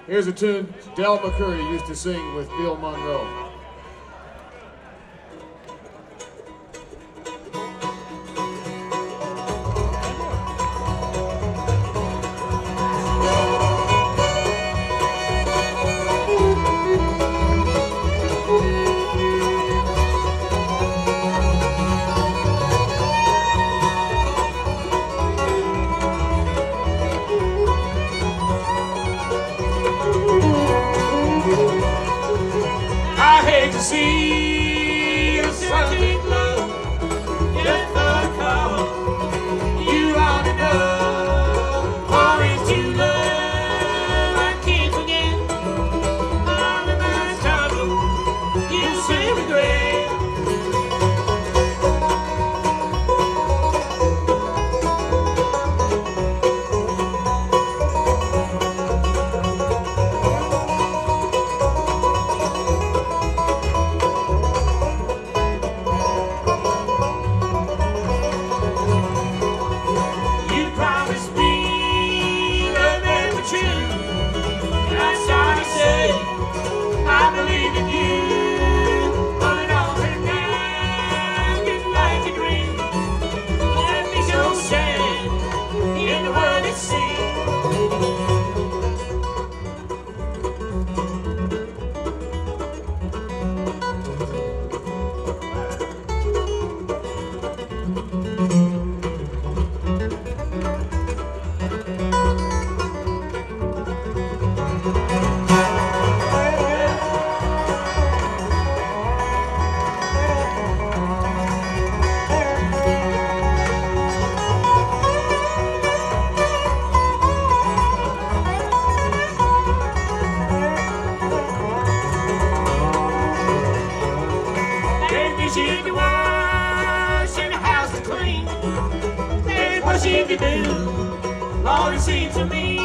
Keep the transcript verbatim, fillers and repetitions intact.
Here's a tune Del McCoury used to sing with Bill Monroe. I hate to see the Sunday glow just because you ought to know, for it's too love I can't forget all of my trouble you say regret. I believe in you, but it all turned out just like a dream. Left me so sad in the world at sea. She can wash and the house is clean. That's what she can do. Lord, it seems to me